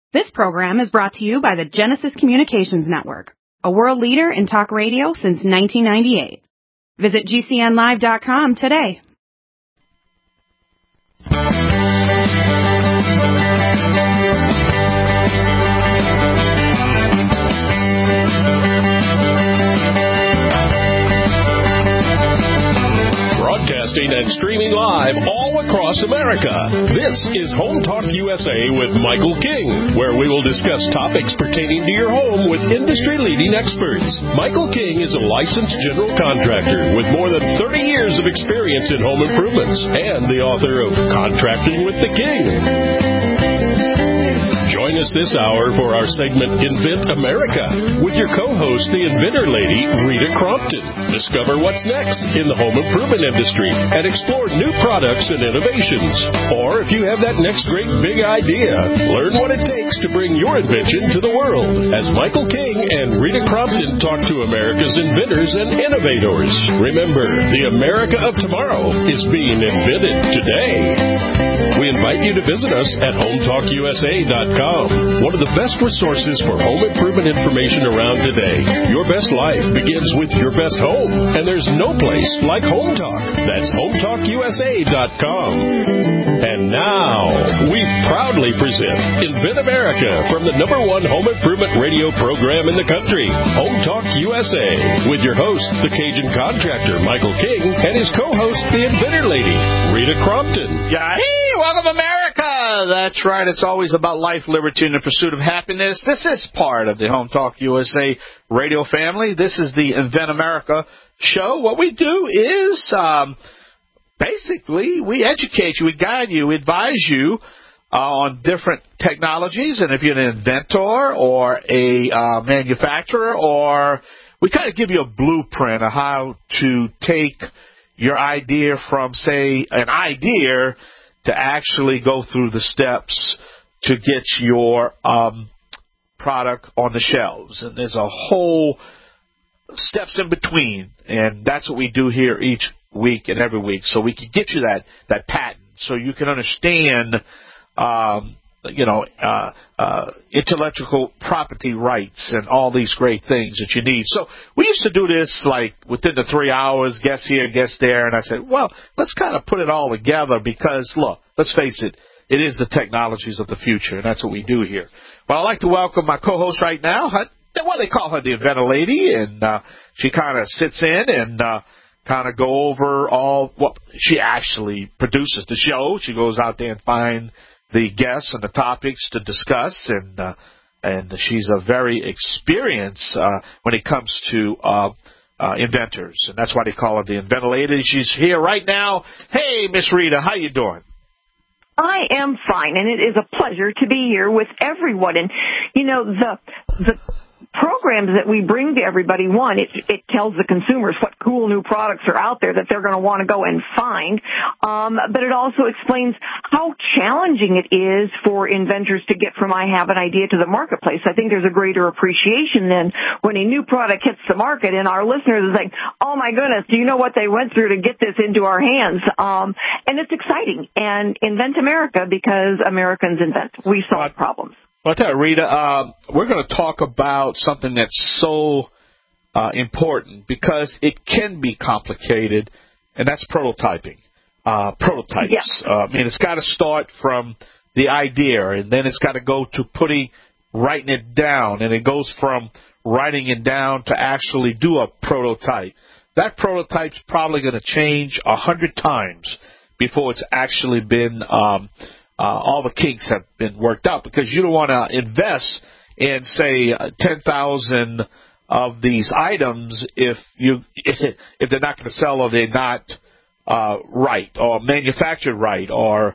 This program is brought to you by the Genesis Communications Network, a world leader in talk radio since 1998. Visit GCNlive.com today. Broadcasting and streaming live all across America. This is Home Talk USA with Michael King, where we will discuss topics pertaining to your home with industry-leading experts. Michael King is a licensed general contractor with more than 30 years of experience in home improvements and the author of Contracting with the King. Join us this hour for our segment Invent America with your co-host, the inventor lady, Rita Crompton. Discover what's next in the home improvement industry and explore new products and innovations. Or if you have that next great big idea, learn what it takes to bring your invention to the world as Michael King and Rita Crompton talk to America's inventors and innovators. Remember, the America of tomorrow is being invented today. We invite you to visit us at HomeTalkUSA.com, one of the best resources for home improvement information around today. Your best life begins with your best home, and there's no place like Home Talk. That's HomeTalkUSA.com. And now, we proudly present Invent America from the #1 home improvement radio program in the country, Home Talk USA, with your host, the Cajun contractor, Michael King, and his co-host, the inventor lady, Rita Crompton. Hey, welcome to America. That's right. It's always about life, liberty, and the pursuit of happiness. This is part of the Home Talk USA radio family. This is the Invent America show. What we do is basically we educate you, we guide you, we advise you on different technologies. And if you're an inventor or a manufacturer, or we kind of give you a blueprint of how to take your idea from, say, an idea to actually go through the steps to get your product on the shelves. And there's a whole steps in between, and that's what we do here each week and every week, so we can get you that patent, so you can understand intellectual property rights and all these great things that you need. So we used to do this like within the 3 hours, guess here, guess there, and I said, well, let's kind of put it all together because, look, let's face it, it is the technologies of the future, and that's what we do here. Well, I'd like to welcome my co-host right now. They call her the inventor lady, and she kind of sits in and kind of go over she actually produces the show. She goes out there and finds the guests and the topics to discuss, and she's a very experienced when it comes to inventors, and that's why they call her the inventor lady. She's here right now. Hey, Miss Rita, how you doing? I am fine, and it is a pleasure to be here with everyone. And the programs that we bring to everybody, one, it tells the consumers what cool new products are out there that they're going to want to go and find. But it also explains how challenging it is for inventors to get from I have an idea to the marketplace. I think there's a greater appreciation then when a new product hits the market and our listeners are saying, oh my goodness, do you know what they went through to get this into our hands? And it's exciting. And Invent America, because Americans invent. We solve problems. Well, I'll tell you, Rita, we're going to talk about something that's so important because it can be complicated, and that's prototyping. Prototypes. Yes. It's got to start from the idea, and then it's got to go to writing it down, and it goes from writing it down to actually do a prototype. That prototype's probably going to change 100 times before it's actually been all the kinks have been worked out, because you don't want to invest in, say, 10,000 of these items if they're not going to sell, or they're not right, or manufactured right, or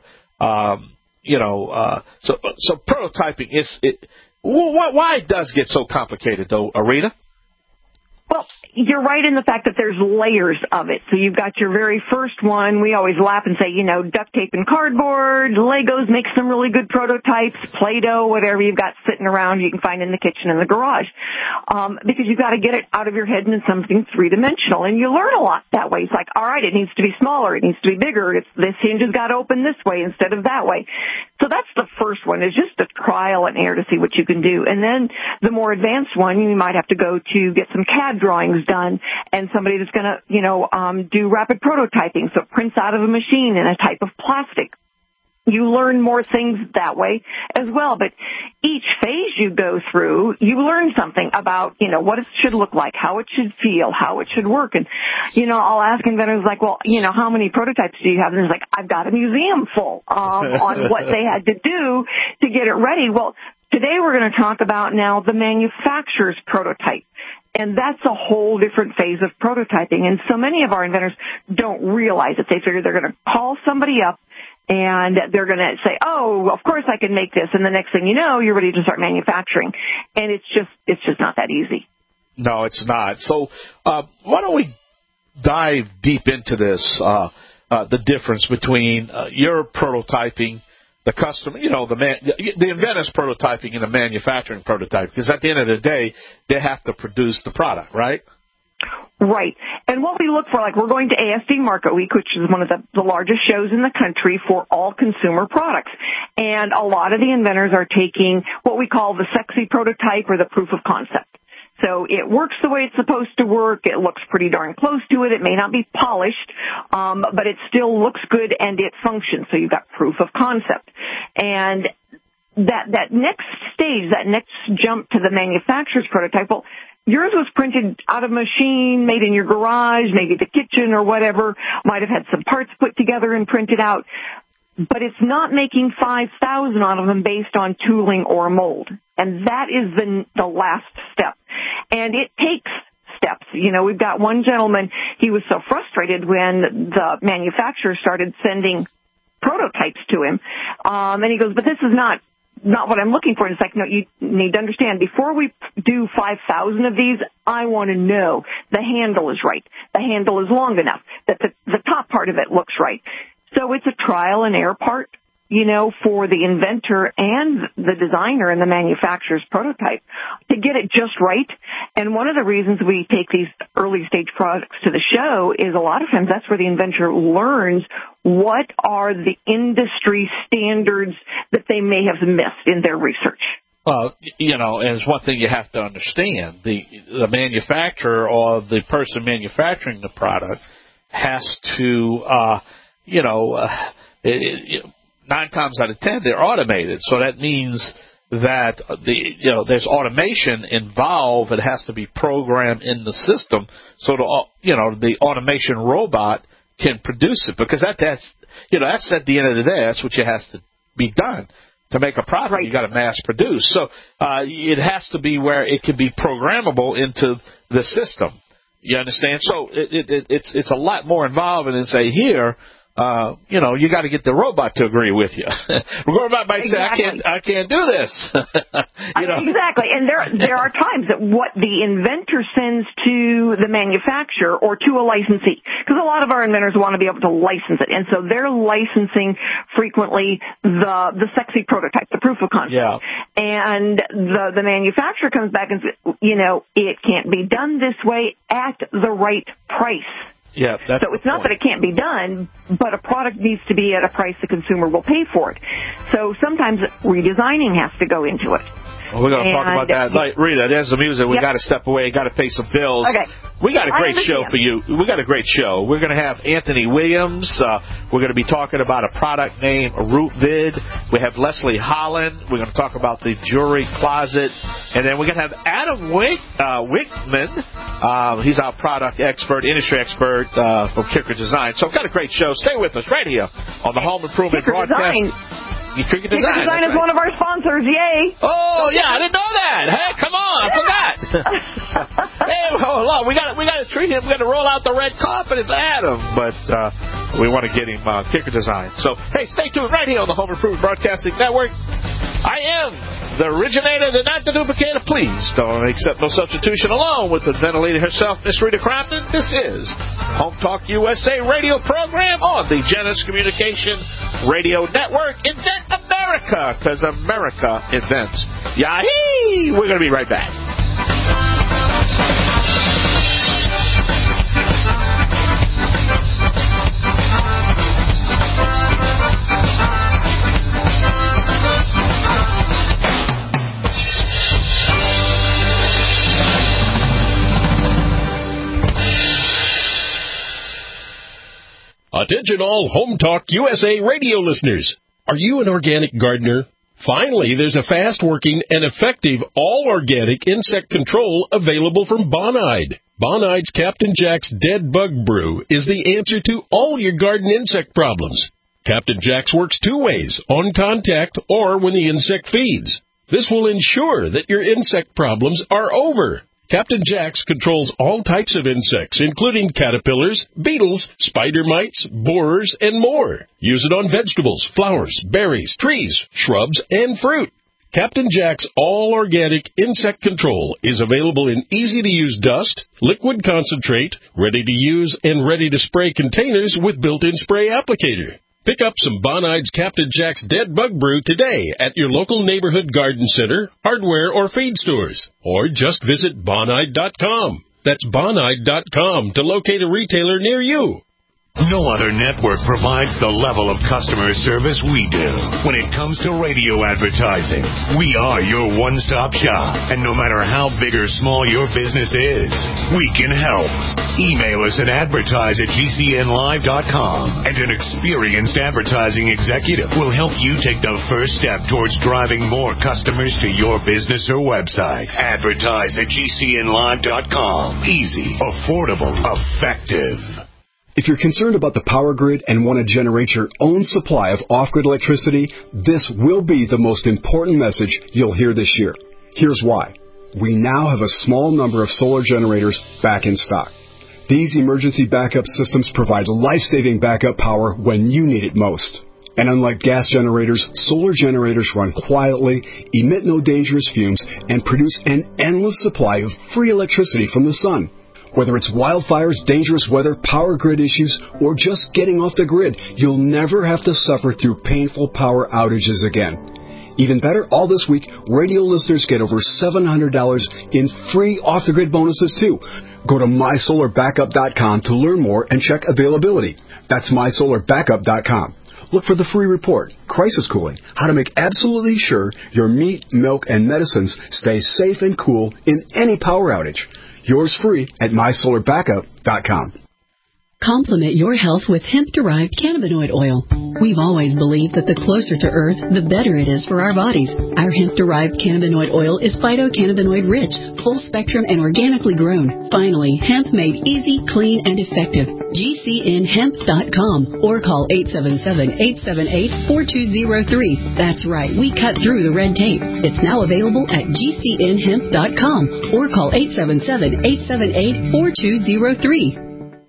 so prototyping is why it does get so complicated, though, Rita? Well, you're right in the fact that there's layers of it. So you've got your very first one. We always laugh and say, duct tape and cardboard, Legos make some really good prototypes, Play-Doh, whatever you've got sitting around you can find in the kitchen and the garage. Because you've got to get it out of your head into something three-dimensional. And you learn a lot that way. It's like, all right, it needs to be smaller. It needs to be bigger. This hinge has got to open this way instead of that way. So that's the first one, is just a trial and error to see what you can do. And then the more advanced one, you might have to go to get some CAD drawings done and somebody that's going to, do rapid prototyping. So it prints out of a machine in a type of plastic. You learn more things that way as well. But each phase you go through, you learn something about, what it should look like, how it should feel, how it should work. And, I'll ask inventors like, well, how many prototypes do you have? And it's like, I've got a museum full on what they had to do to get it ready. Well, today we're going to talk about now the manufacturer's prototype. And that's a whole different phase of prototyping. And so many of our inventors don't realize it. They figure they're going to call somebody up and they're going to say, oh, of course I can make this. And the next thing you know, you're ready to start manufacturing. And it's just not that easy. No, it's not. So why don't we dive deep into this, the difference between your prototyping, the customer, the inventor's prototyping and the manufacturing prototype. Because at the end of the day, they have to produce the product, right? Right. And what we look for, like we're going to ASD Market Week, which is one of the largest shows in the country for all consumer products. And a lot of the inventors are taking what we call the sexy prototype or the proof of concept. So it works the way it's supposed to work. It looks pretty darn close to it. It may not be polished, but it still looks good and it functions. So you've got proof of concept. And that next stage, that next jump to the manufacturer's prototype, well, yours was printed out of a machine, made in your garage, maybe the kitchen or whatever, might have had some parts put together and printed out. But it's not making 5,000 out of them based on tooling or mold. And that is the last step. And it takes steps. We've got one gentleman, he was so frustrated when the manufacturer started sending prototypes to him. And he goes, but this is not what I'm looking for. And it's like, no, you need to understand, before we do 5,000 of these, I want to know the handle is right. The handle is long enough, that the top part of it looks right. So it's a trial and error part, for the inventor and the designer and the manufacturer's prototype to get it just right. And one of the reasons we take these early stage products to the show is a lot of times that's where the inventor learns what are the industry standards that they may have missed in their research. Well, and it's one thing you have to understand. The manufacturer or the person manufacturing the product has to, 9 times out of 10, they're automated. So that means that there's automation involved. It has to be programmed in the system so the automation robot can produce it, because that's at the end of the day, that's what has to be done. To make a product, right. You got to mass produce. So it has to be where it can be programmable into the system. You understand? So it's a lot more involved than say here. You got to get the robot to agree with you. The robot might say, I can't do this. Exactly. And there are times that what the inventor sends to the manufacturer or to a licensee, because a lot of our inventors want to be able to license it. And so they're licensing frequently the sexy prototype, the proof of concept. Yeah. And the manufacturer comes back and says, it can't be done this way at the right price. Yeah, so it's not that it can't be done, but a product needs to be at a price the consumer will pay for it. So sometimes redesigning has to go into it. Well, we're going to talk about that. Like, Rita, there's the music. We got to step away. Got to pay some bills. Okay. We got a great show for you. We got a great show. We're going to have Anthony Williams. We're going to be talking about a product named RootVid. We have Leslie Holland. We're going to talk about the jewelry closet. And then we're going to have Adam Wickman. He's our product expert, industry expert from Kicker Design. So we've got a great show. Stay with us right here on the Home Improvement Broadcast. Kicker Design is one of our sponsors. Yay! Oh yeah, I didn't know that. Hey, come on, I forgot. Hey, hold on, we got to treat him. We got to roll out the red carpet. It's Adam, but we want to get him Kicker Design. So hey, stay tuned right here on the Home Improvement Broadcasting Network. I am the originator, the not the duplicator. Please don't accept no substitution. Along with the ventilator herself, Miss Rita Crompton, this is Home Talk USA radio program on the Genesis Communication Radio Network. Invent America, because America invents. Yahee! We're going to be right back. Attention all Home Talk USA radio listeners. Are you an organic gardener? Finally, there's a fast-working and effective all-organic insect control available from Bonide. Bonide's Captain Jack's Dead Bug Brew is the answer to all your garden insect problems. Captain Jack's works two ways, on contact or when the insect feeds. This will ensure that your insect problems are over. Captain Jack's controls all types of insects, including caterpillars, beetles, spider mites, borers, and more. Use it on vegetables, flowers, berries, trees, shrubs, and fruit. Captain Jack's all-organic insect control is available in easy-to-use dust, liquid concentrate, ready-to-use and ready-to-spray containers with built-in spray applicator. Pick up some Bonide's Captain Jack's Dead Bug Brew today at your local neighborhood garden center, hardware, or feed stores. Or just visit Bonide.com. That's Bonide.com to locate a retailer near you. No other network provides the level of customer service we do. When it comes to radio advertising, we are your one-stop shop. And no matter how big or small your business is, we can help. Email us at advertise@gcnlive.com, and an experienced advertising executive will help you take the first step towards driving more customers to your business or website. Advertise@gcnlive.com. Easy, affordable, effective. If you're concerned about the power grid and want to generate your own supply of off-grid electricity, this will be the most important message you'll hear this year. Here's why. We now have a small number of solar generators back in stock. These emergency backup systems provide life-saving backup power when you need it most. And unlike gas generators, solar generators run quietly, emit no dangerous fumes, and produce an endless supply of free electricity from the sun. Whether it's wildfires, dangerous weather, power grid issues, or just getting off the grid, you'll never have to suffer through painful power outages again. Even better, all this week, radio listeners get over $700 in free off-the-grid bonuses, too. Go to mysolarbackup.com to learn more and check availability. That's mysolarbackup.com. Look for the free report, Crisis Cooling, how to make absolutely sure your meat, milk, and medicines stay safe and cool in any power outage. Yours free at mysolarbackup.com. Complement your health with hemp-derived cannabinoid oil. We've always believed that the closer to Earth, the better it is for our bodies. Our hemp-derived cannabinoid oil is phytocannabinoid-rich, full-spectrum, and organically grown. Finally, hemp made easy, clean, and effective. GCNhemp.com or call 877-878-4203. That's right, we cut through the red tape. It's now available at GCNhemp.com or call 877-878-4203.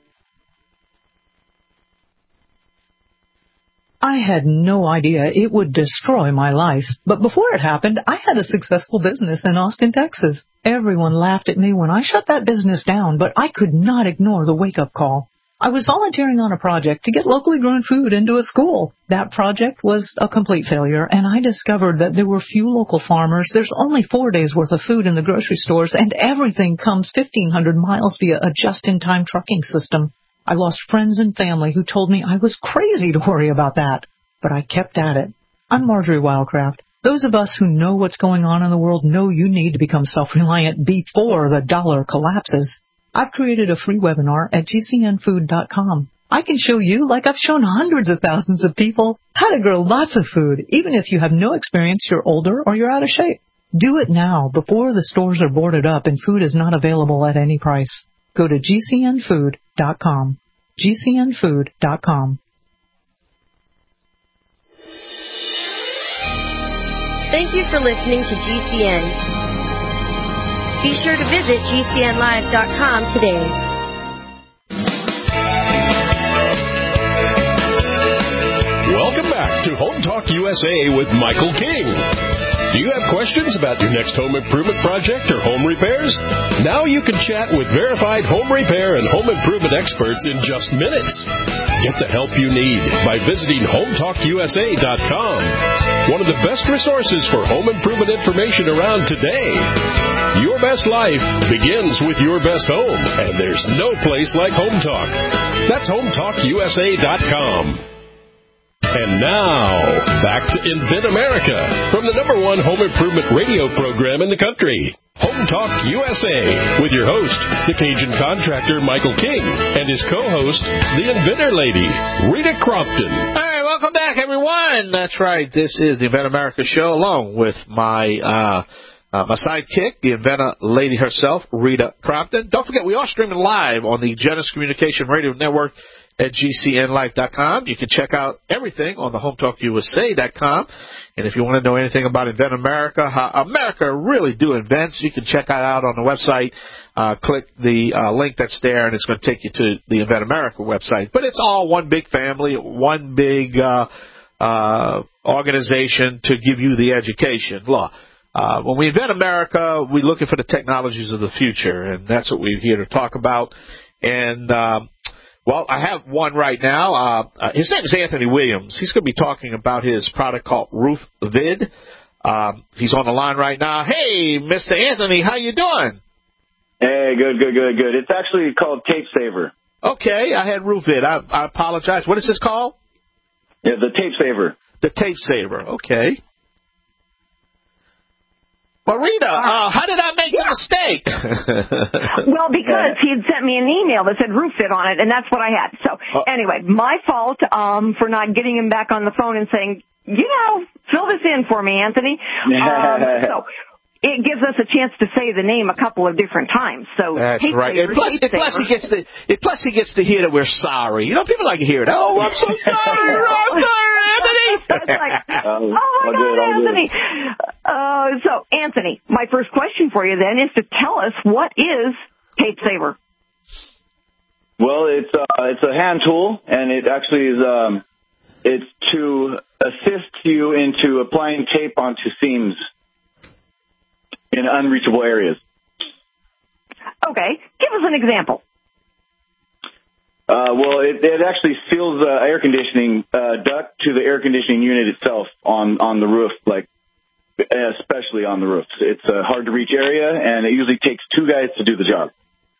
I had no idea it would destroy my life. But before it happened, I had a successful business in Austin, Texas. Everyone laughed at me when I shut that business down, but I could not ignore the wake-up call. I was volunteering on a project to get locally grown food into a school. That project was a complete failure, and I discovered that there were few local farmers. There's only 4 days' worth of food in the grocery stores, and everything comes 1,500 miles via a just-in-time trucking system. I lost friends and family who told me I was crazy to worry about that, but I kept at it. I'm Marjorie Wildcraft. Those of us who know what's going on in the world know you need to become self-reliant before the dollar collapses. I've created a free webinar at GCNfood.com. I can show you, like I've shown hundreds of thousands of people, how to grow lots of food, even if you have no experience, you're older, or you're out of shape. Do it now, before the stores are boarded up and food is not available at any price. Go to GCNfood.com. GCNfood.com. Thank you for listening to GCN. Be sure to visit GCNlive.com today. Welcome back to Home Talk USA with Michael King. Do you have questions about your next home improvement project or home repairs? Now you can chat with verified home repair and home improvement experts in just minutes. Get the help you need by visiting HometalkUSA.com, one of the best resources for home improvement information around today. Your best life begins with your best home, and there's no place like Home Talk. That's HometalkUSA.com. And now, back to Invent America from the #1 home improvement radio program in the country, Home Talk USA, with your host, the Cajun contractor Michael King, and his co-host, the Inventor Lady, Rita Crompton. All right, welcome back, everyone. That's right. This is the Invent America show, along with my sidekick, the Inventor Lady herself, Rita Crompton. Don't forget, we are streaming live on the Genesis Communication Radio Network at GCNlife.com. You can check out everything on the HometalkUSA.com. And if you want to know anything about Invent America, how America really do invents, you can check that out on the website. Click the link that's there, and it's going to take you to the Invent America website. But it's all one big family, one big organization to give you the education. When we invent America, we're looking for the technologies of the future, and that's what we're here to talk about. And well, I have one right now. His name is Anthony Williams. He's going to be talking about his product called RoofVid. He's on the line right now. Hey, Mr. Anthony, how you doing? Hey, good. It's actually called Tape Saver. Okay, I had RoofVid. I apologize. What is this called? Yeah, the Tape Saver. The Tape Saver. Okay. Marita, how did I make the mistake? Well, because he had sent me an email that said RoofVid on it, and that's what I had. So, anyway, my fault for not getting him back on the phone and saying, fill this in for me, Anthony. So it gives us a chance to say the name a couple of different times. So that's right. And plus he gets to hear that we're sorry. People like to hear it. Oh, I'm so sorry. I'm sorry, Anthony. It's like, oh my God, Anthony. So, Anthony, my first question for you then is to tell us, what is Tape Saver? Well, it's a hand tool, and it actually is it's to assist you into applying tape onto seams in unreachable areas. Okay, give us an example. Well, it actually seals the air conditioning duct to the air conditioning unit itself on the roof, especially on the roof. It's a hard to reach area, and it usually takes 2 guys to do the job.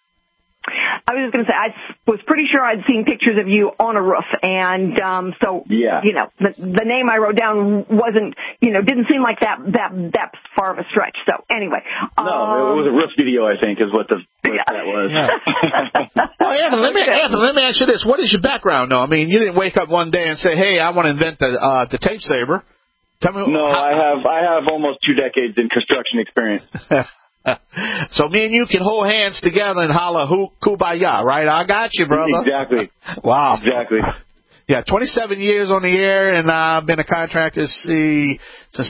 I was just going to say, I was pretty sure I'd seen pictures of you on a roof, and so yeah. The name I wrote down wasn't, didn't seem like that far of a stretch. So anyway, no, it was a roof video, I think, is what that was. Yeah. Well, Anthony, let me ask you this: what is your background? No, I mean, you didn't wake up one day and say, "Hey, I want to invent the Tape Saver." Tell me. No, I have almost 2 decades in construction experience. So me and you can hold hands together and holler kumbaya, right? I got you, brother. Exactly. Wow. Exactly. Yeah, 27 years on the air, and I've been a contractor since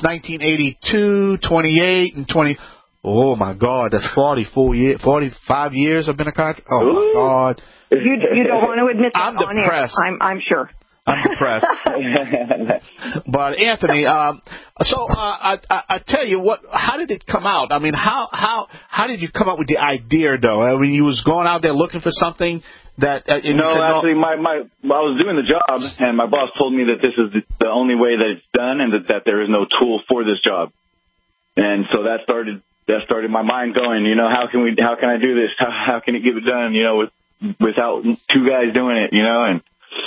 1982, 28, and 20. Oh, my God, that's 45 years I've been a contractor. Oh, my God. You don't want to admit that I'm depressed. I'm sure. I'm depressed. But Anthony, so I tell you what. How did it come out? I mean, how did you come up with the idea, though? I mean, you was going out there looking for something that. Actually, I was doing the job, and my boss told me that this is the only way that it's done, and that there is no tool for this job. And so that started my mind going. How can I do this? How can it get it done? Without 2 guys doing it. And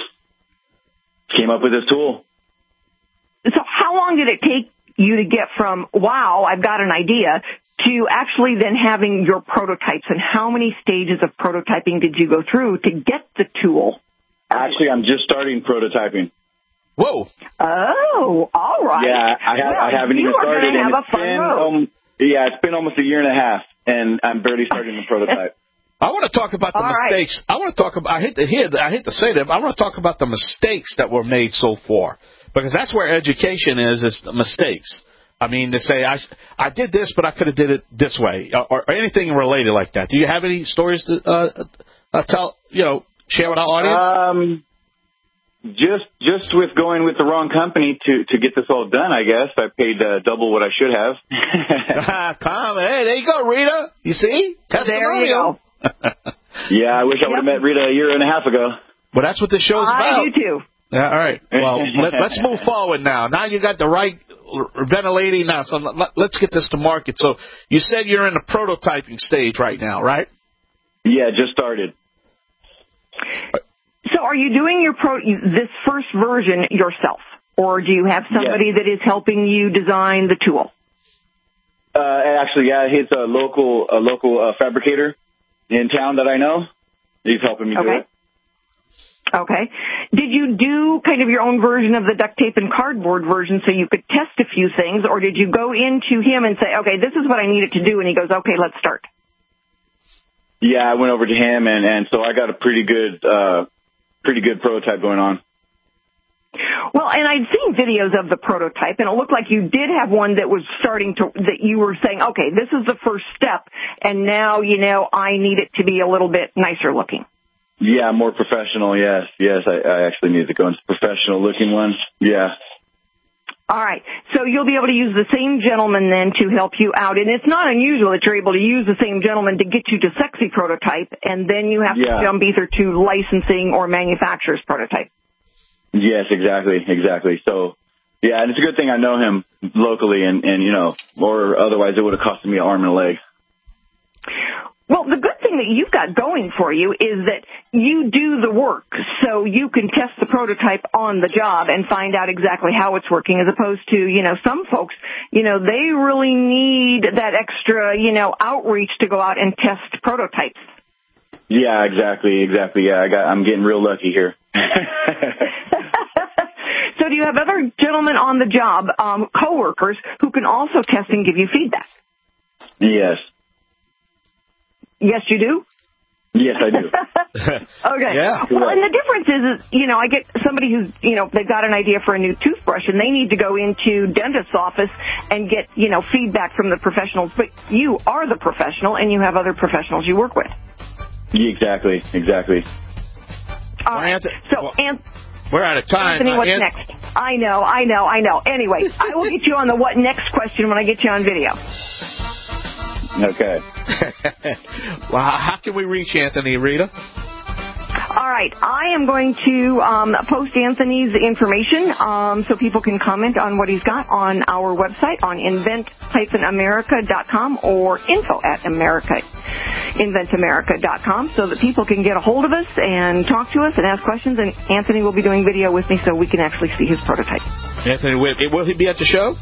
came up with this tool. So how long did it take you to get from, wow, I've got an idea, to actually then having your prototypes? And how many stages of prototyping did you go through to get the tool? Actually, I'm just starting prototyping. Whoa. Oh, all right. Yeah, I haven't even started. Have a fun road. It's been almost a year and a half, and I'm barely starting the prototype. I want to talk about the mistakes. Right. I want to talk about. I hate to say that, but I want to talk about the mistakes that were made so far, because that's where education is. It's the mistakes. I mean, to say I did this, but I could have did it this way, or anything related like that. Do you have any stories to tell? Share with our audience. Just with going with the wrong company to get this all done, I guess I paid double what I should have. Hey, there you go, Rita. You see? Testimonial. There you go. Yeah, I wish I would have met Rita a year and a half ago. Well, that's what this show's about. I do too. Yeah, all right. Well, let's move forward now. Now you got the right ventilating now, so let's get this to market. So you said you're in the prototyping stage right now, right? Yeah, just started. So are you doing this first version yourself, or do you have somebody that is helping you design the tool? Actually, yeah, he's a local fabricator in town that I know. He's helping me do it. Okay. Did you do kind of your own version of the duct tape and cardboard version so you could test a few things, or did you go into him and say, okay, this is what I need it to do, and he goes, okay, let's start? Yeah, I went over to him, and so I got a pretty good prototype going on. Well, and I'd seen videos of the prototype, and it looked like you did have one that was that you were saying, okay, this is the first step, and now, I need it to be a little bit nicer looking. Yeah, more professional, yes. Yes, I actually need to go into professional-looking one. Yeah. All right. So you'll be able to use the same gentleman then to help you out. And it's not unusual that you're able to use the same gentleman to get you to sexy prototype, and then you have to jump either to licensing or manufacturer's prototype. Yes, exactly. So, yeah, and it's a good thing I know him locally, and or otherwise it would have costed me an arm and a leg. Well, the good thing that you've got going for you is that you do the work, so you can test the prototype on the job and find out exactly how it's working, as opposed to, some folks, they really need that extra, outreach to go out and test prototypes. Yeah, exactly. Yeah, I'm getting real lucky here. So do you have other gentlemen on the job, coworkers, who can also test and give you feedback? Yes. Yes, you do? Yes, I do. Okay. Yeah. Well, and the difference is, I get somebody who's, they've got an idea for a new toothbrush, and they need to go into dentist's office and get, feedback from the professionals. But you are the professional, and you have other professionals you work with. Yeah, exactly. All right. We're out of time. Anthony, what's next? I know. Anyway, I will get you on the what next question when I get you on video. Okay. Well, how can we reach Anthony, Rita? All right. I am going to post Anthony's information so people can comment on what he's got on our website on invent-america.com or info@inventamerica.com so that people can get a hold of us and talk to us and ask questions. And Anthony will be doing video with me so we can actually see his prototype. Anthony, will he be at the show?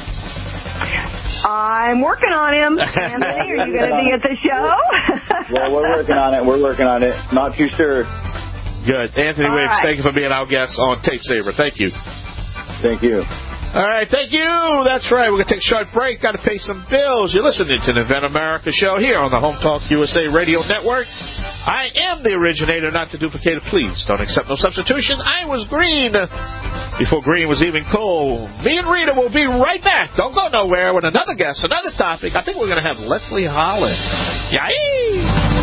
I'm working on him. Anthony, are you going to be at the show? Well, we're working on it. Not too sure. Good. Anthony Wicks, thank you for being our guest on Tape Saver. Thank you. Thank you. All right, thank you. That's right. We're going to take a short break. Got to pay some bills. You're listening to the Invent America show here on the Home Talk USA Radio Network. I am the originator, not the duplicator. Please don't accept no substitution. I was green before green was even cool. Me and Rita will be right back. Don't go nowhere with another guest, another topic. I think we're going to have Leslie Holland. Yay!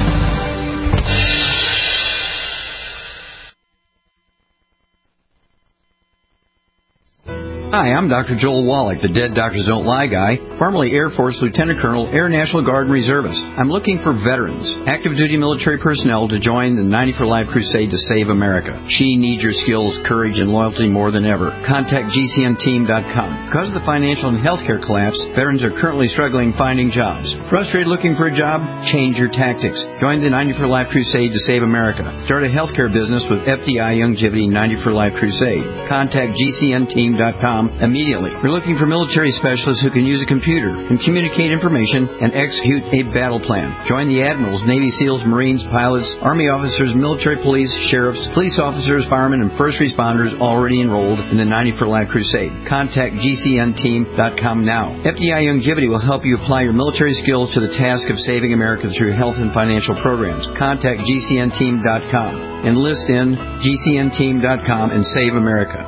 Hi, I'm Dr. Joel Wallach, the Dead Doctors Don't Lie guy, formerly Air Force Lieutenant Colonel, Air National Guard Reservist. I'm looking for veterans, active duty military personnel to join the 90 for Life crusade to save America. She needs your skills, courage, and loyalty more than ever. Contact GCNteam.com. Because of the financial and healthcare collapse, veterans are currently struggling finding jobs. Frustrated looking for a job? Change your tactics. Join the 90 for Life crusade to save America. Start a healthcare business with FDI Youngevity 90 for Life crusade. Contact GCNteam.com immediately. We're looking for military specialists who can use a computer and communicate information and execute a battle plan. Join the admirals, Navy SEALs, Marines, pilots, Army officers, military police, sheriffs, police officers, firemen, and first responders already enrolled in the 90 for Life crusade. Contact GCNteam.com now. FDI Youngevity will help you apply your military skills to the task of saving America through health and financial programs. Contact GCNteam.com. Enlist in GCNteam.com and save America.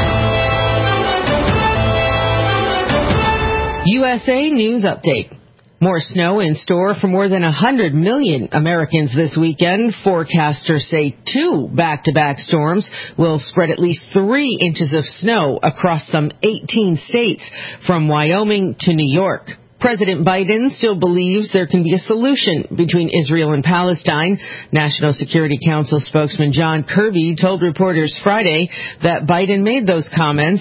USA News Update. More snow in store for more than 100 million Americans this weekend. Forecasters say 2 back-to-back storms will spread at least 3 inches of snow across some 18 states, from Wyoming to New York. President Biden still believes there can be a solution between Israel and Palestine. National Security Council spokesman John Kirby told reporters Friday that Biden made those comments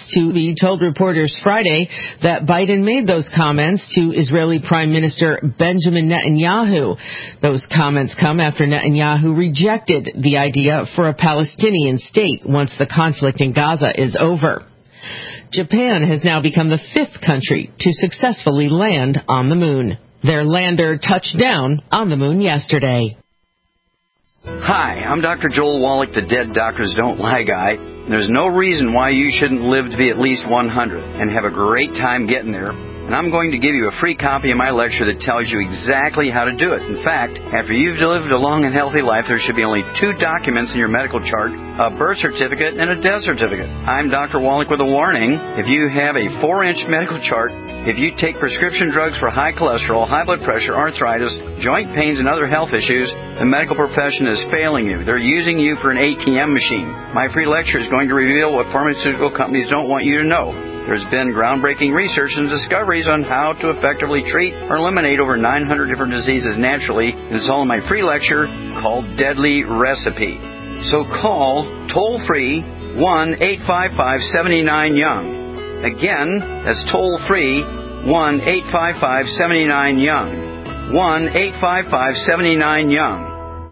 to Israeli Prime Minister Benjamin Netanyahu. Those comments come after Netanyahu rejected the idea for a Palestinian state once the conflict in Gaza is over. Japan has now become the 5th country to successfully land on the moon. Their lander touched down on the moon yesterday. Hi, I'm Dr. Joel Wallach, the Dead Doctors Don't Lie guy. There's no reason why you shouldn't live to be at least 100 and have a great time getting there. And I'm going to give you a free copy of my lecture that tells you exactly how to do it. In fact, after you've lived a long and healthy life, there should be only 2 documents in your medical chart, a birth certificate and a death certificate. I'm Dr. Wallach with a warning. If you have a 4-inch medical chart, if you take prescription drugs for high cholesterol, high blood pressure, arthritis, joint pains, and other health issues, the medical profession is failing you. They're using you for an ATM machine. My free lecture is going to reveal what pharmaceutical companies don't want you to know. There's been groundbreaking research and discoveries on how to effectively treat or eliminate over 900 different diseases naturally. It's all in my free lecture called Deadly Recipe. So call toll-free 1-855-79-YOUNG. Again, that's toll-free 1-855-79-YOUNG. 1-855-79-YOUNG.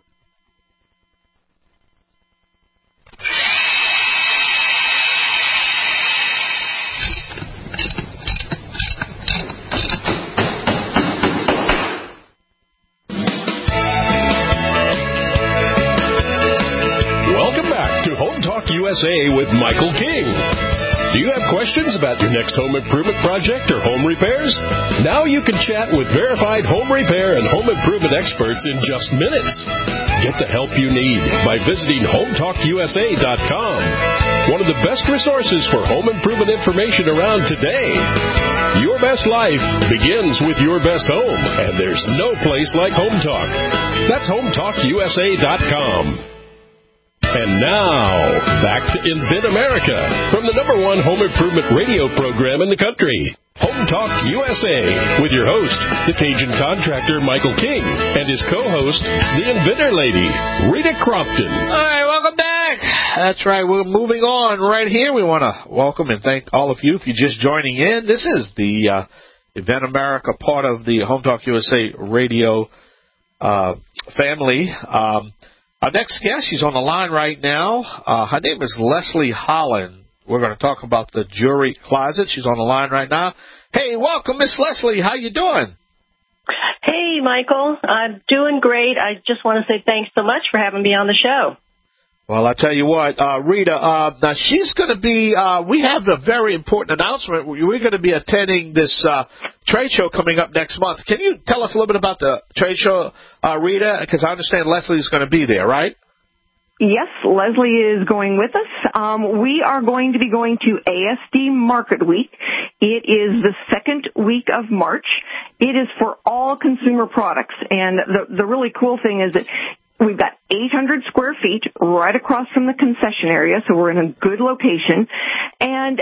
USA with Michael King. Do you have questions about your next home improvement project or home repairs? Now you can chat with verified home repair and home improvement experts in just minutes. Get the help you need by visiting HometalkUSA.com. One of the best resources for home improvement information around today. Your best life begins with your best home, and there's no place like Home Talk. That's HometalkUSA.com. And now, back to Invent America from the #1 home improvement radio program in the country. Home Talk USA with your host, the Cajun contractor Michael King, and his co-host, the inventor lady, Rita Crompton. All right, welcome back. That's right, we're moving on right here. We want to welcome and thank all of you if you're just joining in. This is the Invent America part of the Home Talk USA radio family. Our next guest, she's on the line right now. Her name is Leslie Holland. We're going to talk about the jewelry closet. She's on the line right now. Hey, welcome, Miss Leslie. How you doing? Hey, Michael. I'm doing great. I just want to say thanks so much for having me on the show. Well, I tell you what, Rita, now she's going to be, we have a very important announcement. We're going to be attending this trade show coming up next month. Can you tell us a little bit about the trade show, Rita? Because I understand Leslie's going to be there, right? Yes, Leslie is going with us. We are going to be going to ASD Market Week. It is the 2nd week of March. It is for all consumer products. And the really cool thing is that we've got 800 square feet right across from the concession area, so we're in a good location. And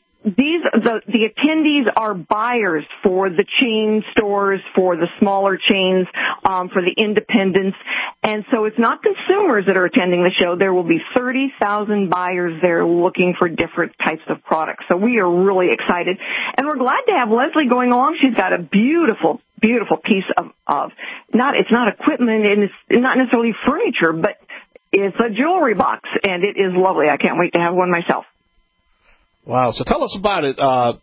the attendees are buyers for the chain stores, for the smaller chains, for the independents. And so it's not consumers that are attending the show. There will be 30,000 buyers there looking for different types of products. So we are really excited. And we're glad to have Leslie going along. She's got a beautiful piece of it's not equipment and it's not necessarily furniture, but it's a jewelry box, and it is lovely. I can't wait to have one myself. Wow. So tell us about it,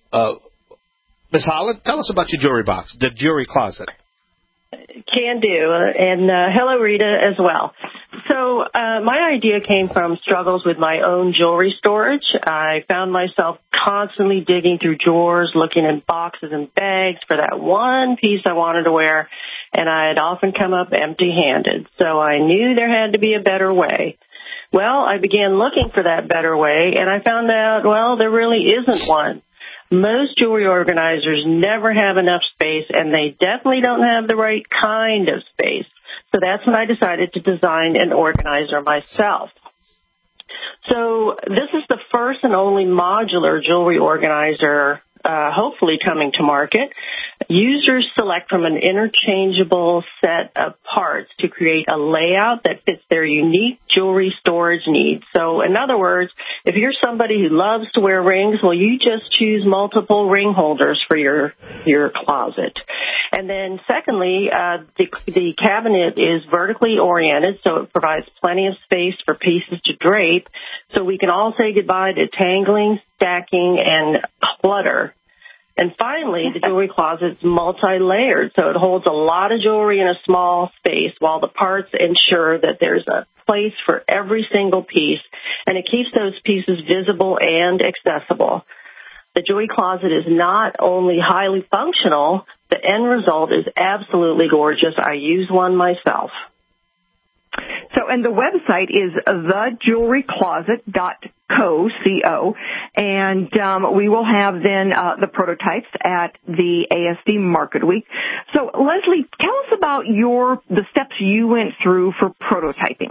Ms. Holland. Tell us about your jewelry box, the jewelry closet. Can do. And hello, Rita, as well. So my idea came from struggles with my own jewelry storage. I found myself constantly digging through drawers, looking in boxes and bags for that one piece I wanted to wear, and I had often come up empty-handed. So I knew there had to be a better way. Well, I began looking for that better way, and I found out, well, there really isn't one. most jewelry organizers never have enough space, and they definitely don't have the right kind of space. So that's when I decided to design an organizer myself. So this is the first and only modular jewelry organizer, hopefully coming to market. Users select from an interchangeable set of parts to create a layout that fits their unique jewelry storage needs. So in other words, if you're somebody who loves to wear rings, well, you just choose multiple ring holders for your closet. And then secondly, the cabinet is vertically oriented, so it provides plenty of space for pieces to drape, so we can all say goodbye to tangling, stacking, and clutter. And finally, the jewelry closet's multi-layered, so it holds a lot of jewelry in a small space, while the parts ensure that there's a place for every single piece, and it keeps those pieces visible and accessible. The jewelry closet is not only highly functional, the end result is absolutely gorgeous. I use one myself. So, and the website is thejewelrycloset.co, C-O, and we will have then the prototypes at the ASD Market Week. So, Leslie, tell us about the steps you went through for prototyping.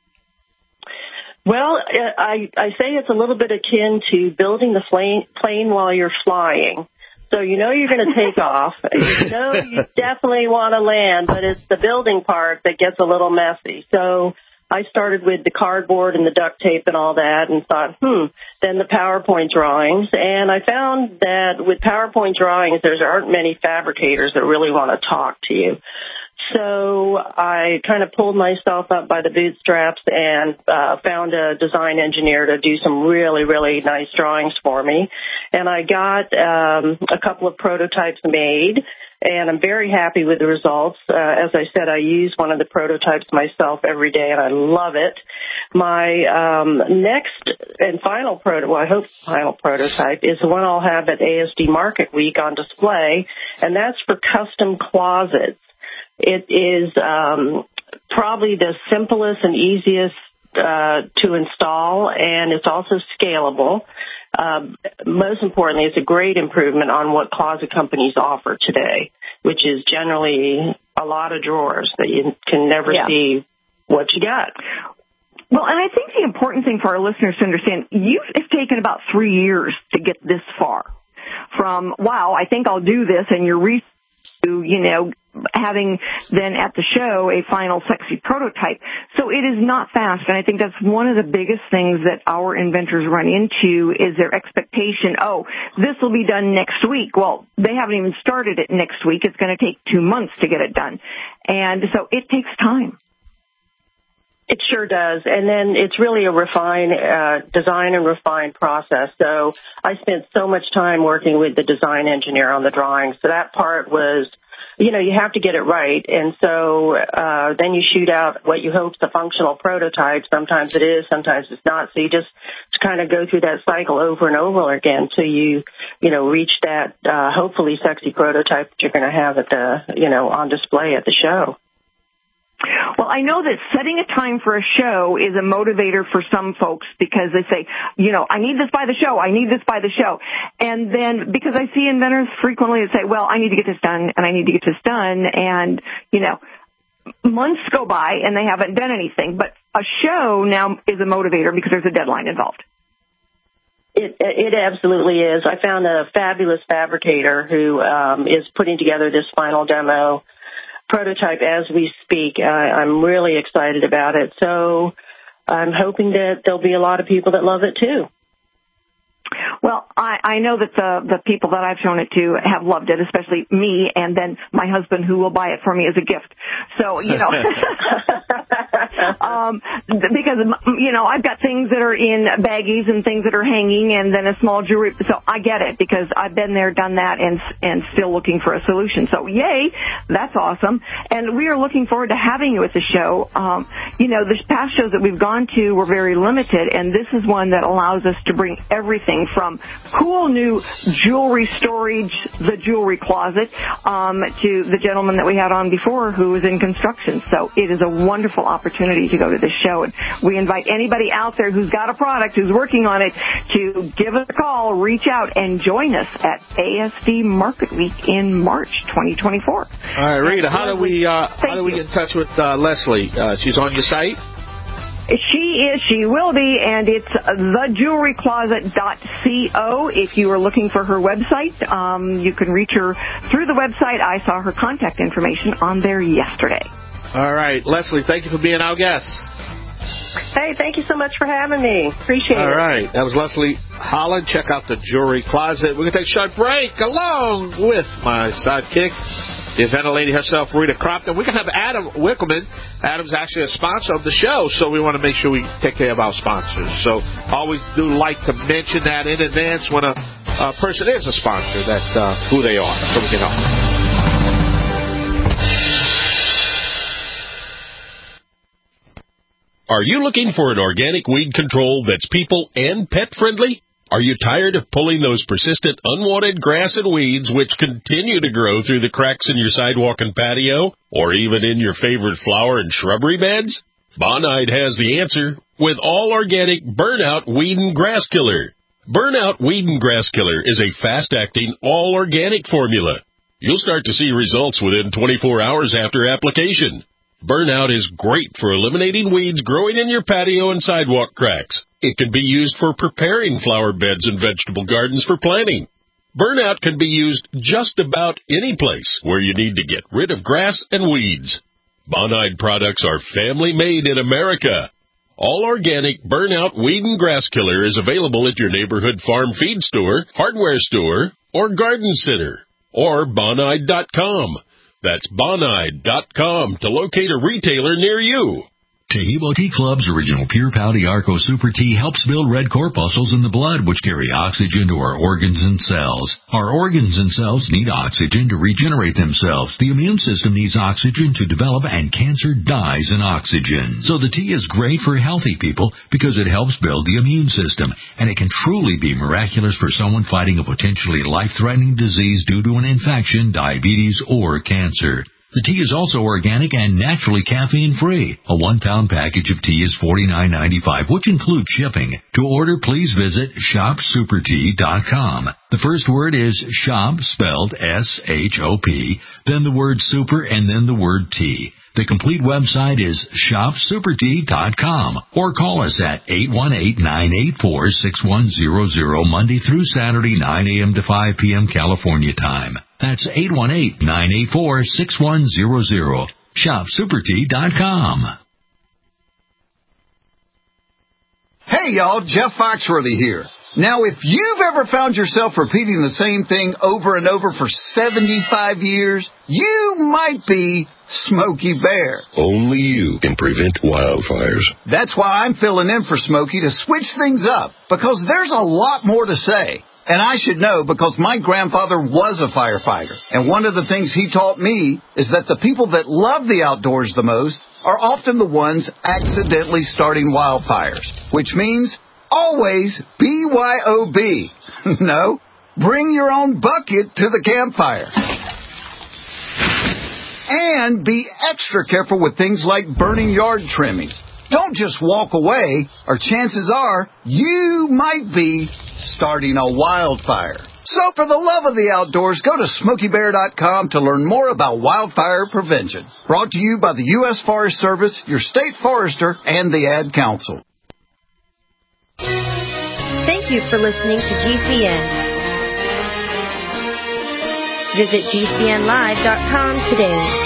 Well, I say it's a little bit akin to building the plane while you're flying. So you know you're going to take off. You know you definitely want to land, but it's the building part that gets a little messy. So I started with the cardboard and the duct tape and all that and thought, then the PowerPoint drawings. And I found that with PowerPoint drawings, there aren't many fabricators that really want to talk to you. So I kind of pulled myself up by the bootstraps and found a design engineer to do some really, really nice drawings for me. And I got a couple of prototypes made, and I'm very happy with the results. As I said, I use one of the prototypes myself every day, and I love it. My next and final final prototype is the one I'll have at ASD Market Week on display, and that's for custom closets. It is probably the simplest and easiest to install, and it's also scalable. Most importantly, it's a great improvement on what closet companies offer today, which is generally a lot of drawers that you can never see what you got. Well, and I think the important thing for our listeners to understand, it's taken about 3 years to get this far. From, wow, I think I'll do this, and you're having then at the show a final sexy prototype. So it is not fast, and I think that's one of the biggest things that our inventors run into is their expectation, this will be done next week. Well, they haven't even started it next week. It's going to take 2 months to get it done. And so it takes time. It sure does. And then it's really a design and refine process. So I spent so much time working with the design engineer on the drawings. So that part was, you have to get it right. And so then you shoot out what you hope is a functional prototype. Sometimes it is, sometimes it's not. So you just kind of go through that cycle over and over again till you reach that hopefully sexy prototype that you're going to have at on display at the show. Well, I know that setting a time for a show is a motivator for some folks because they say, I need this by the show. I need this by the show. And then because I see inventors frequently that say, well, I need to get this done and I need to get this done. And, months go by and they haven't done anything. But a show now is a motivator because there's a deadline involved. It absolutely is. I found a fabulous fabricator who is putting together this final demo prototype as we speak. I'm really excited about it. So I'm hoping that there'll be a lot of people that love it too. Well, I know that the people that I've shown it to have loved it, especially me, and then my husband who will buy it for me as a gift. So, because, I've got things that are in baggies and things that are hanging and then a small jewelry. So I get it because I've been there, done that, and still looking for a solution. So yay, that's awesome. And we are looking forward to having you at the show. The past shows that we've gone to were very limited, and this is one that allows us to bring everything everything from cool new jewelry storage, the jewelry closet, to the gentleman that we had on before who was in construction. So it is a wonderful opportunity to go to this show. And we invite anybody out there who's got a product, who's working on it, to give us a call, reach out, and join us at ASD Market Week in March 2024. All right, Rita, how do we get in touch with Leslie? She's on your site? She will be, and it's thejewelrycloset.co. If you are looking for her website, you can reach her through the website. I saw her contact information on there yesterday. All right, Leslie, thank you for being our guest. Hey, thank you so much for having me. Appreciate it. All right, that was Leslie Holland. Check out the Jewelry Closet. We're going to take a short break along with my sidekick, the inventor lady herself, Rita Crompton. We're going to have Adam Wickelman. Adam's actually a sponsor of the show, so we want to make sure we take care of our sponsors. So always do like to mention that in advance when a person is a sponsor, that who they are, so we can help. Are you looking for an organic weed control that's people and pet friendly? Are you tired of pulling those persistent unwanted grass and weeds which continue to grow through the cracks in your sidewalk and patio, or even in your favorite flower and shrubbery beds? Bonide has the answer with all organic Burnout Weed and Grass Killer. Burnout Weed and Grass Killer is a fast-acting, all-organic formula. You'll start to see results within 24 hours after application. Burnout is great for eliminating weeds growing in your patio and sidewalk cracks. It can be used for preparing flower beds and vegetable gardens for planting. Burnout can be used just about any place where you need to get rid of grass and weeds. Bonide products are family-made in America. All organic Burnout Weed and Grass Killer is available at your neighborhood farm feed store, hardware store, or garden center, or Bonide.com. That's Bonide.com to locate a retailer near you. Tahibo Tea Club's original Pure Pau Arco Super Tea helps build red corpuscles in the blood, which carry oxygen to our organs and cells. Our organs and cells need oxygen to regenerate themselves. The immune system needs oxygen to develop, and cancer dies in oxygen. So the tea is great for healthy people because it helps build the immune system, and it can truly be miraculous for someone fighting a potentially life-threatening disease due to an infection, diabetes, or cancer. The tea is also organic and naturally caffeine-free. A 1-pound package of tea is $49.95, which includes shipping. To order, please visit shopsupertea.com. The first word is shop, spelled S-H-O-P, then the word super, and then the word tea. The complete website is shopsupertea.com, or call us at 818-984-6100 Monday through Saturday, 9 a.m. to 5 p.m. California time. That's 818-984-6100. Shopsupertea.com. Hey y'all, Jeff Foxworthy here. Now, if you've ever found yourself repeating the same thing over and over for 75 years, you might be Smokey Bear. Only you can prevent wildfires. That's why I'm filling in for Smokey to switch things up, because there's a lot more to say. And I should know because my grandfather was a firefighter. And one of the things he taught me is that the people that love the outdoors the most are often the ones accidentally starting wildfires, which means always BYOB. No, bring your own bucket to the campfire. And be extra careful with things like burning yard trimmings. Don't just walk away, or chances are you might be starting a wildfire. So for the love of the outdoors, go to SmokeyBear.com to learn more about wildfire prevention. Brought to you by the U.S. Forest Service, your state forester, and the Ad Council. Thank you for listening to GCN. Visit GCNlive.com today.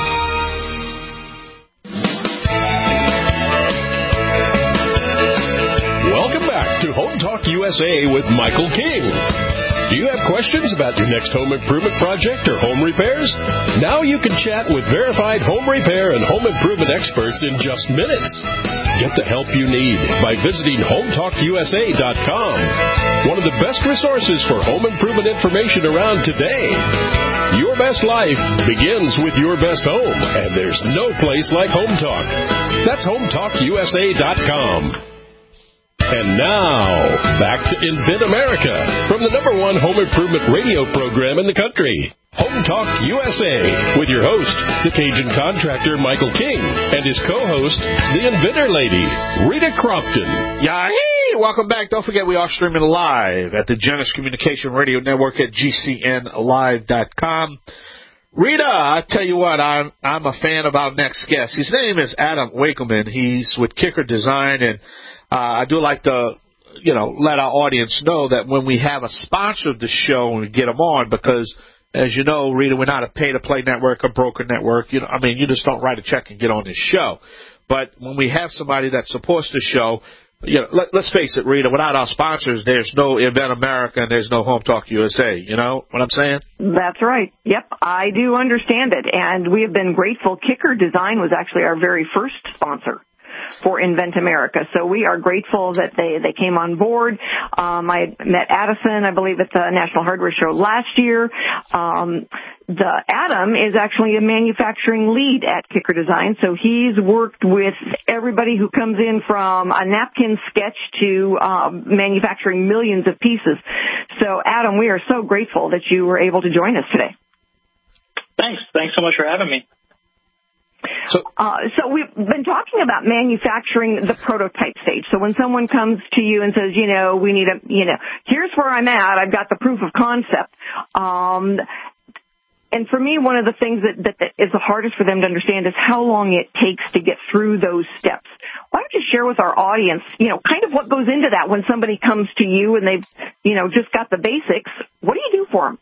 Welcome back to Home Talk USA with Michael King. Do you have questions about your next home improvement project or home repairs? Now you can chat with verified home repair and home improvement experts in just minutes. Get the help you need by visiting HomeTalkUSA.com, one of the best resources for home improvement information around today. Your best life begins with your best home, and there's no place like Home Talk. That's HomeTalkUSA.com. And now, back to Invent America from the #1 home improvement radio program in the country. Home Talk USA with your host, the Cajun contractor Michael King, and his co-host, the Inventor Lady, Rita Crompton. Yahee! Welcome back. Don't forget we are streaming live at the Genesis Communication Radio Network at GCNlive.com. Rita, I tell you what, I'm a fan of our next guest. His name is Adam Wakelman. He's with Kicker Design, and I do like to, let our audience know that when we have a sponsor of the show, we get them on because, as you know, Rita, we're not a pay-to-play network, a broker network. You just don't write a check and get on this show. But when we have somebody that supports the show, let's face it, Rita, without our sponsors, there's no Invent America and there's no Home Talk USA. You know what I'm saying? That's right. Yep, I do understand it. And we have been grateful. Kicker Design was actually our very first sponsor for Invent America. So we are grateful that they came on board. I met Addison, I believe, at the National Hardware Show last year. Adam is actually a manufacturing lead at Kicker Design, so he's worked with everybody who comes in from a napkin sketch to manufacturing millions of pieces. So, Adam, we are so grateful that you were able to join us today. Thanks so much for having me. So we've been talking about manufacturing the prototype stage. So when someone comes to you and says, we need here's where I'm at, I've got the proof of concept. And for me, one of the things that is the hardest for them to understand is how long it takes to get through those steps. Why don't you share with our audience, kind of what goes into that when somebody comes to you and they've, just got the basics. What do you do for them?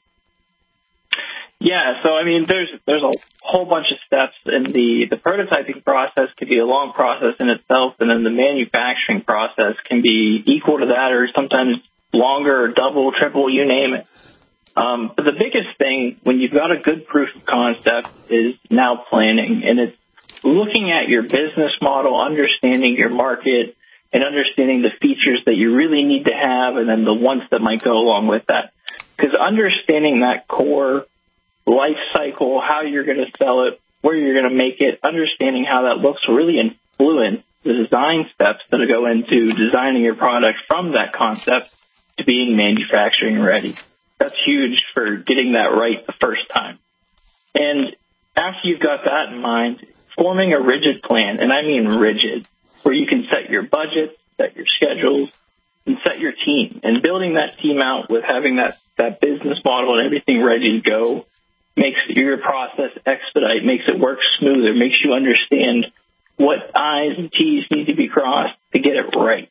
Yeah, so there's a whole bunch of steps, and the prototyping process can be a long process in itself, and then the manufacturing process can be equal to that, or sometimes longer, or double, triple, you name it. But the biggest thing when you've got a good proof of concept is now planning, and it's looking at your business model, understanding your market, and understanding the features that you really need to have, and then the ones that might go along with that. Because understanding that core life cycle, how you're going to sell it, where you're going to make it, understanding how that looks will really influence the design steps that go into designing your product from that concept to being manufacturing ready. That's huge for getting that right the first time. And after you've got that in mind, forming a rigid plan, and I mean rigid, where you can set your budget, set your schedules, and set your team. And building that team out with having that business model and everything ready to go makes your process expedite, makes it work smoother, makes you understand what I's and T's need to be crossed to get it right.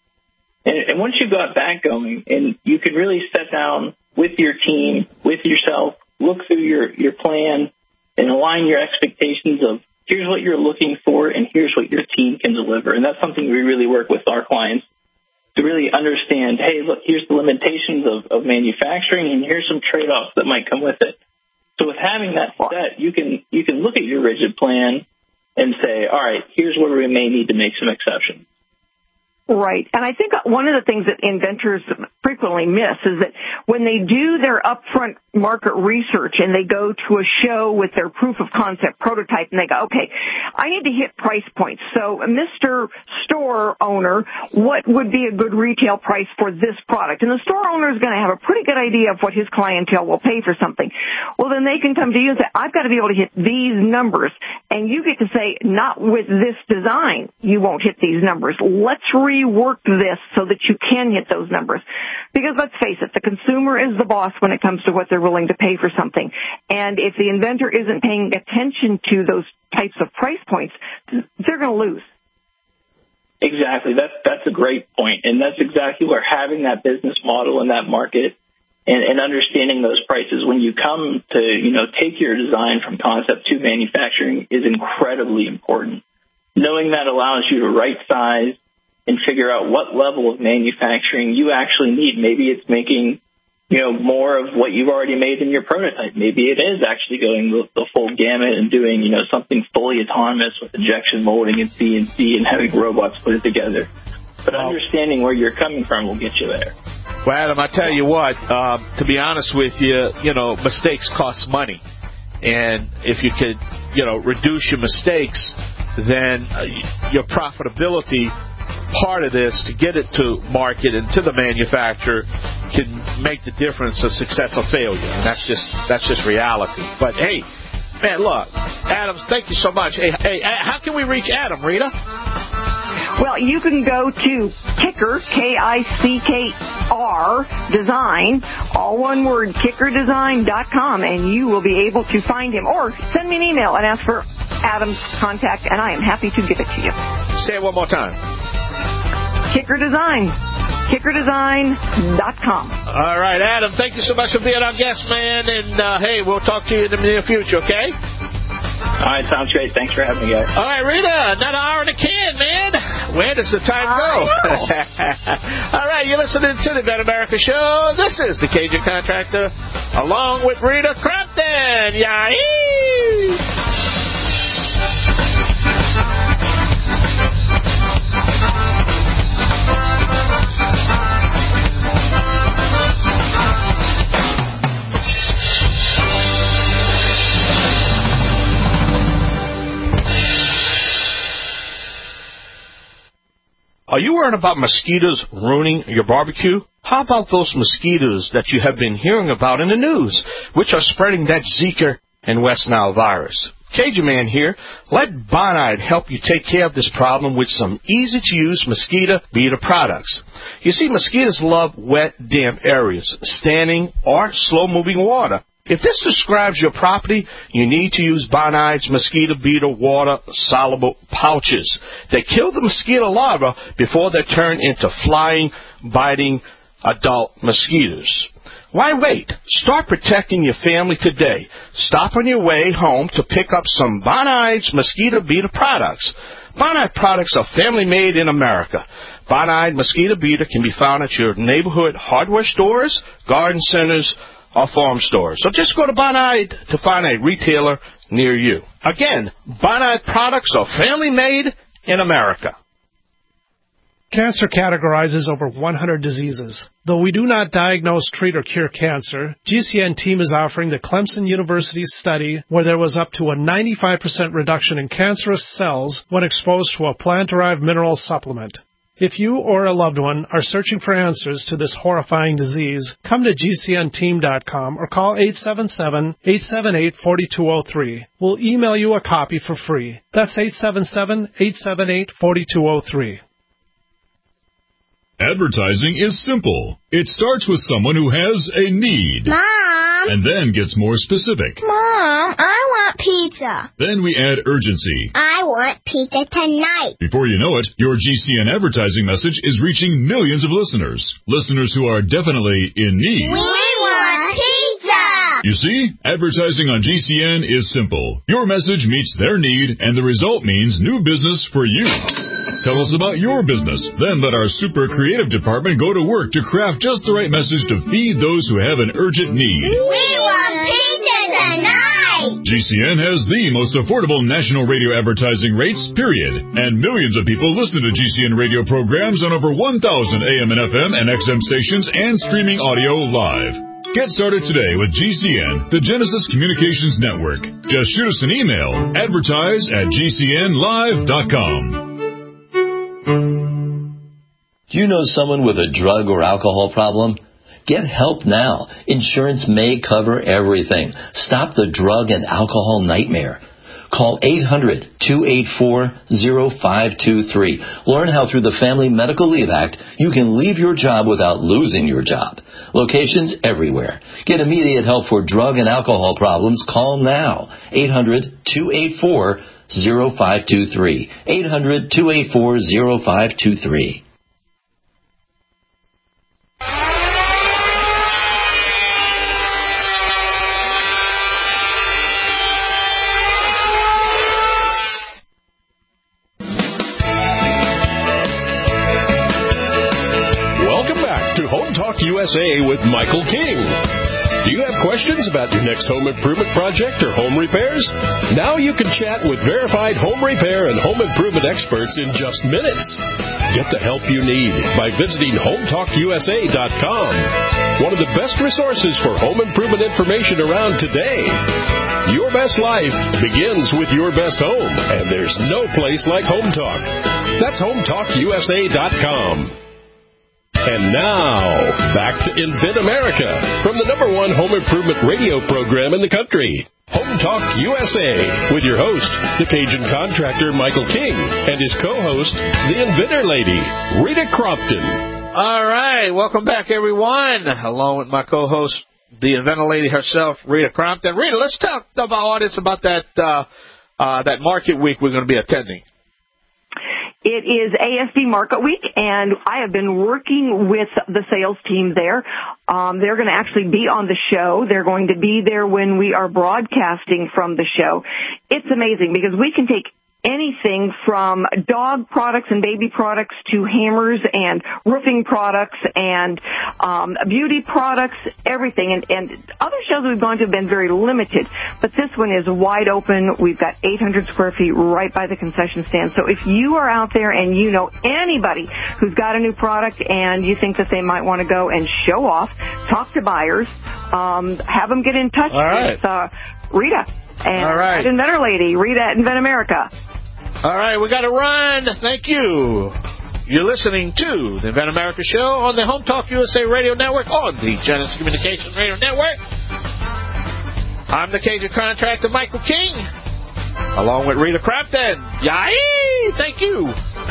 And once you've got that going, and you can really sit down with your team, with yourself, look through your plan, and align your expectations of here's what you're looking for, and here's what your team can deliver. And that's something we really work with our clients to really understand, hey, look, here's the limitations of manufacturing, and here's some trade-offs that might come with it. So with having that set, you can look at your rigid plan and say, all right, here's where we may need to make some exceptions. Right. And I think one of the things that inventors frequently miss is that when they do their upfront market research and they go to a show with their proof of concept prototype and they go, okay, I need to hit price points. So Mr. Store owner, what would be a good retail price for this product? And the store owner is going to have a pretty good idea of what his clientele will pay for something. Well, then they can come to you and say, I've got to be able to hit these numbers. And you get to say, not with this design, you won't hit these numbers. Let's rework this so that you can hit those numbers. Because let's face it, the consumer is the boss when it comes to what they're willing to pay for something. And if the inventor isn't paying attention to those types of price points, they're going to lose. Exactly. That's a great point. And that's exactly where having that business model in that market and understanding those prices when you come to, take your design from concept to manufacturing is incredibly important. Knowing that allows you to right size and figure out what level of manufacturing you actually need. Maybe it's making, more of what you've already made in your prototype. Maybe it is actually going the full gamut and doing, something fully autonomous with injection molding and CNC and having robots put it together. But understanding where you're coming from will get you there. Well, Adam, I tell you what, to be honest with you, mistakes cost money. And if you could, reduce your mistakes, then your profitability part of this to get it to market and to the manufacturer can make the difference of success or failure. And that's just reality. But hey, man, look, Adams, thank you so much. Hey, how can we reach Adam, Rita? Well, you can go to Kicker, Kickr Design, all one word, kickerdesign.com, and you will be able to find him. Or send me an email and ask for Adam's contact, and I am happy to give it to you. Say it one more time. Kicker Design, kickerdesign.com. All right, Adam, thank you so much for being our guest, man, and hey, we'll talk to you in the near future, okay? All right, sounds great. Thanks for having me, guys. All right, Rita, another hour in the can, man. Where does the time go? All right, you're listening to the Bet America Show. This is the Cajun Contractor, along with Rita Crampton. Yahee! Are you worried about mosquitoes ruining your barbecue? How about those mosquitoes that you have been hearing about in the news, which are spreading that Zika and West Nile virus? Cajun Man here. Let Bonide help you take care of this problem with some easy-to-use mosquito beater products. You see, mosquitoes love wet, damp areas, standing or slow-moving water. If this describes your property, you need to use Bonide's mosquito beater water-soluble pouches. They kill the mosquito larvae before they turn into flying, biting adult mosquitoes. Why wait? Start protecting your family today. Stop on your way home to pick up some Bonide's mosquito beater products. Bonide products are family-made in America. Bonide mosquito beater can be found at your neighborhood hardware stores, garden centers, or farm stores. So just go to Bonide to find a retailer near you. Again, Bonide products are family-made in America. Cancer categorizes over 100 diseases. Though we do not diagnose, treat, or cure cancer, GCN team is offering the Clemson University study where there was up to a 95% reduction in cancerous cells when exposed to a plant-derived mineral supplement. If you or a loved one are searching for answers to this horrifying disease, come to GCNteam.com or call 877-878-4203. We'll email you a copy for free. That's 877-878-4203. Advertising is simple. It starts with someone who has a need. Mom! And then gets more specific. Mom, I want pizza. Then we add urgency. I want pizza tonight. Before you know it, your GCN advertising message is reaching millions of listeners. Listeners who are definitely in need. We want pizza! You see, advertising on GCN is simple. Your message meets their need, and the result means new business for you. Tell us about your business. Then let our super creative department go to work to craft just the right message to feed those who have an urgent need. We want pizza tonight! GCN has the most affordable national radio advertising rates, period. And millions of people listen to GCN radio programs on over 1,000 AM and FM and XM stations and streaming audio live. Get started today with GCN, the Genesis Communications Network. Just shoot us an email, advertise@gcnlive.com. Do you know someone with a drug or alcohol problem? Get help now. Insurance may cover everything. Stop the drug and alcohol nightmare. Call 800-284-0523. Learn how through the Family Medical Leave Act, you can leave your job without losing your job. Locations everywhere. Get immediate help for drug and alcohol problems. Call now. 800-284-0523. 800-284-0523. USA with Michael King. Do you have questions about your next home improvement project or home repairs? Now you can chat with verified home repair and home improvement experts in just minutes. Get the help you need by visiting HometalkUSA.com. One of the best resources for home improvement information around today. Your best life begins with your best home, and there's no place like Home Talk. That's HometalkUSA.com. And now, back to Invent America from the #1 home improvement radio program in the country. Home Talk USA with your host, the Cajun contractor Michael King, and his co-host, the Inventor Lady, Rita Crompton. All right, welcome back, everyone. Along with my co-host, the Inventor Lady herself, Rita Crompton. Rita, let's talk to our audience about that market week we're going to be attending. It is ASD Market Week, and I have been working with the sales team there. They're going to actually be on the show. They're going to be there when we are broadcasting from the show. It's amazing because we can take anything from dog products and baby products to hammers and roofing products and beauty products, everything. And other shows we've gone to have been very limited, but this one is wide open. We've got 800 square feet right by the concession stand. So if you are out there and you know anybody who's got a new product and you think that they might want to go and show off, talk to buyers, have them get in touch with Rita. And at Inventor Lady, Rita at Invent America. All right, we got to run. Thank you. You're listening to the Invent America Show on the Home Talk USA Radio Network, on the Genesis Communications Radio Network. I'm the Cajun contractor, Michael King, along with Rita Crompton. Yay! Thank you.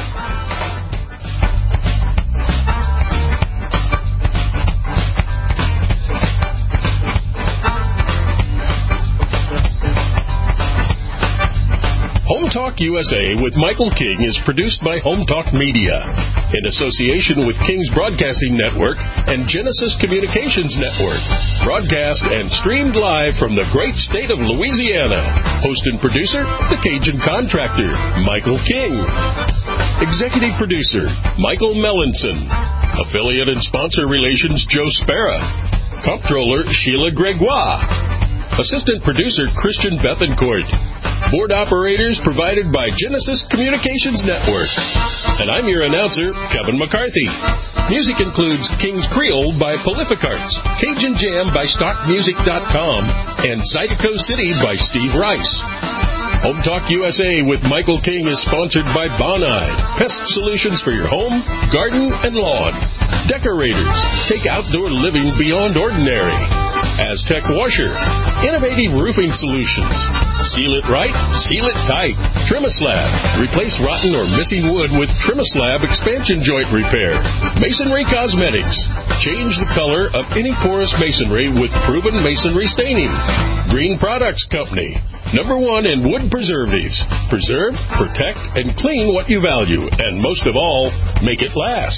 Home Talk USA with Michael King is produced by Home Talk Media in association with King's Broadcasting Network and Genesis Communications Network. Broadcast and streamed live from the great state of Louisiana. Host and producer, the Cajun contractor, Michael King. Executive producer, Michael Mellinson. Affiliate and sponsor relations, Joe Spera. Comptroller, Sheila Gregoire. Assistant producer, Christian Bethencourt. Board operators provided by Genesis Communications Network. And I'm your announcer, Kevin McCarthy. Music includes King's Creole by Prolific Arts, Cajun Jam by StockMusic.com, and Zydeco City by Steve Rice. Home Talk USA with Michael King is sponsored by Bonide, pest solutions for your home, garden, and lawn. Decorators, take outdoor living beyond ordinary. Aztec Washer, innovative roofing solutions. Seal it right, seal it tight. Trimislab, replace rotten or missing wood with Trimislab expansion joint repair. Masonry Cosmetics, change the color of any porous masonry with proven masonry staining. Green Products Company, #1 in wood preservatives. Preserve, protect, and clean what you value, and most of all, make it last.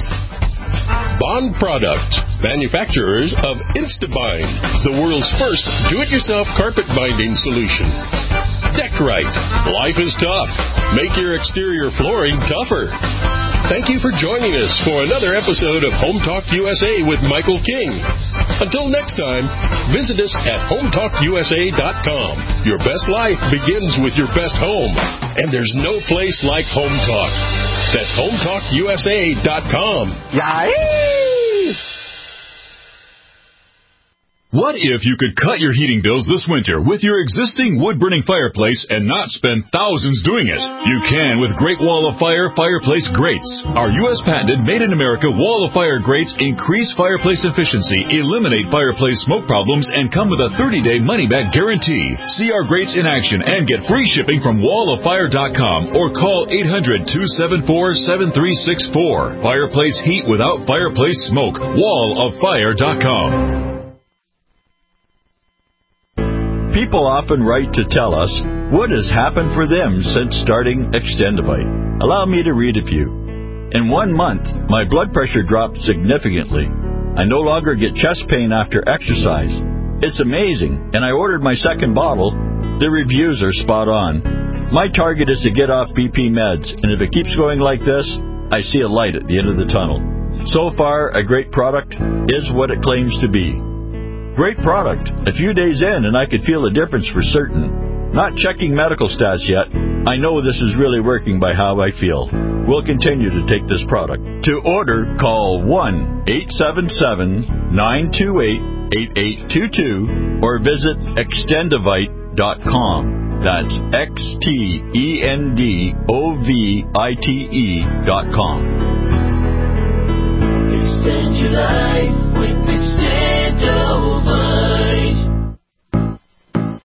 Bond Products, manufacturers of Instabind, the world's first do-it-yourself carpet binding solution. Deckrite, life is tough. Make your exterior flooring tougher. Thank you for joining us for another episode of Home Talk USA with Michael King. Until next time, visit us at HometalkUSA.com. Your best life begins with your best home, and there's no place like Home Talk. That's HometalkUSA.com. Yay! What if you could cut your heating bills this winter with your existing wood-burning fireplace and not spend thousands doing it? You can with Great Wall of Fire fireplace grates. Our U.S. patented made-in-America Wall of Fire grates increase fireplace efficiency, eliminate fireplace smoke problems, and come with a 30-day money-back guarantee. See our grates in action and get free shipping from walloffire.com or call 800-274-7364. Fireplace heat without fireplace smoke. walloffire.com. People often write to tell us what has happened for them since starting Extendivite. Allow me to read a few. In 1 month, my blood pressure dropped significantly. I no longer get chest pain after exercise. It's amazing, and I ordered my second bottle. The reviews are spot on. My target is to get off BP meds, and if it keeps going like this, I see a light at the end of the tunnel. So far, a great product is what it claims to be. Great product. A few days in, and I could feel a difference for certain. Not checking medical stats yet. I know this is really working by how I feel. we'll continue to take this product. To order, call 1-877-928-8822 or visit extendovite.com. That's XTENDOVITE.com. Extend your life with Extend.